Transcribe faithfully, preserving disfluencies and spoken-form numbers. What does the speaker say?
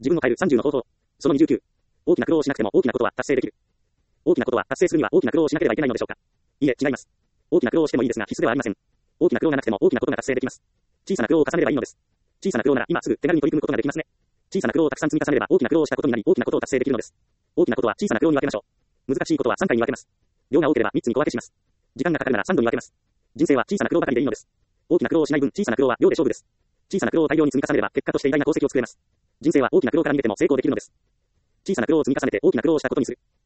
自分を変えるさんじゅうの方法。そのにじゅうきゅう。大きな苦労をしなくても大きなことは達成できる。大きなことは達成するには大きな苦労をしなければいけないのでしょうか。いいえ、違います。大きな苦労をしてもいいですが必須ではありません。大きな苦労がなくても大きなことが達成できます。小さな苦労を重ねればいいのです。小さな苦労なら今すぐ手軽に取り組むことができますね。小さな苦労をたくさん積み重ねれば大きな苦労をしたことになり大きなことを達成できるのです。大きなことは小さな苦労に分けましょう。難しいことはさんかいに分けます。量が多ければみっつに小分けします。時間がかかるならさんどに分けます。人生は小さな苦労ばかりでいいのです。大きな苦労をしない分小さな苦労は量で勝負です。小さな苦労を大量に積み重ねれば結果として偉大な功績を作れます。人生は大きな苦労から逃げても成功できるのです。小さな苦労を積み重ねて大きな苦労をしたことにする。